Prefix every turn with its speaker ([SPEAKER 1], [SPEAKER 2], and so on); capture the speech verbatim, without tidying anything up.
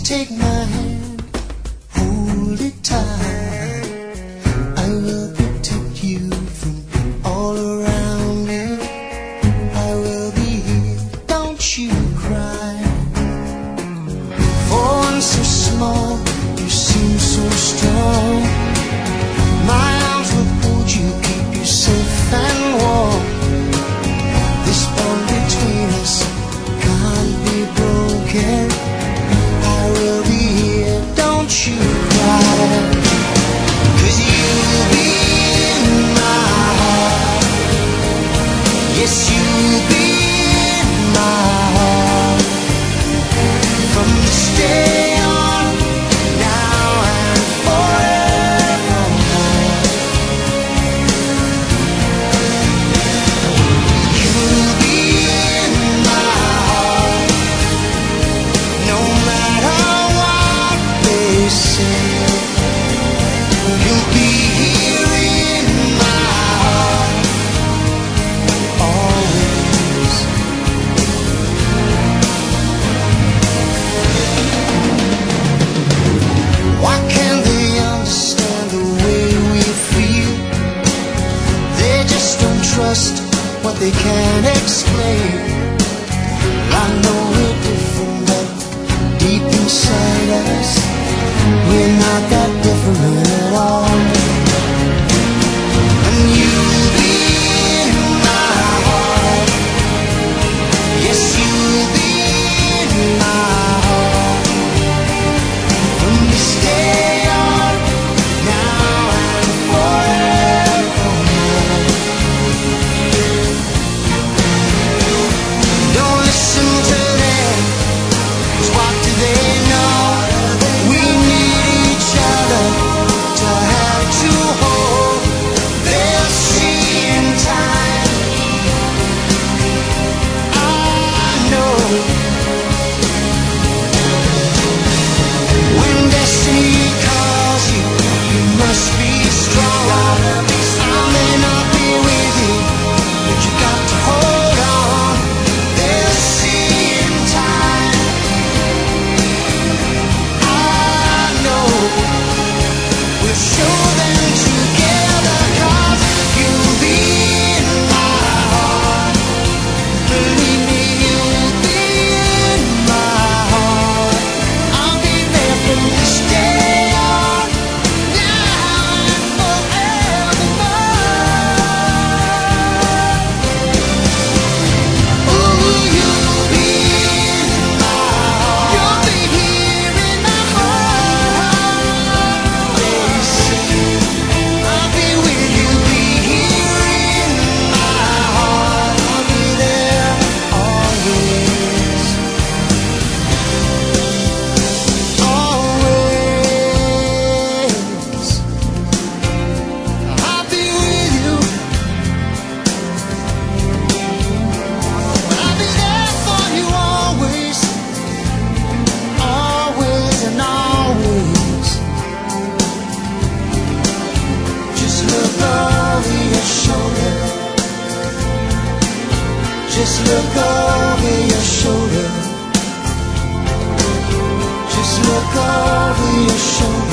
[SPEAKER 1] Take my hand, hold it tight. I will protect you from all around me. I will be here, don't you cry. For one so small, you seem so strong. My arms will hold you, keep you safe and warm. This bond between us can't be broken. I will be here, don't you cry. 'Cause you'll be in my heart. Yes, you'll be in my heart. From this day on, now and forevermore. You'll be in my heart. No matter what they say, you'll be here in my heart, always. Why can't they understand the way we feel? They just don't trust what they can't explain. I know we're different, but deep inside us, we're not that different at all. And you'll be in my heart. Yes, you'll be in my heart. From this day on, now and forevermore. Don't listen to them, 'cause what do they know? We need each other to have to hold. They'll see in time. I know when destiny calls you, you must be strong. I may not be with you, but you got to hold on. They'll see in time. I know we'll show them together, 'cause you'll be in my heart. Believe me, you'll be in my heart. I'll be there from this day on, now and forevermore. Ooh, you'll be in my heart. You'll be here in my heart. I'll be with you, be here in my heart. I'll be there always, always. I'll be with you. I'll be there for you always, always and always. Just look over your shoulder. Just look over your shoulder. Just look over your shoulder.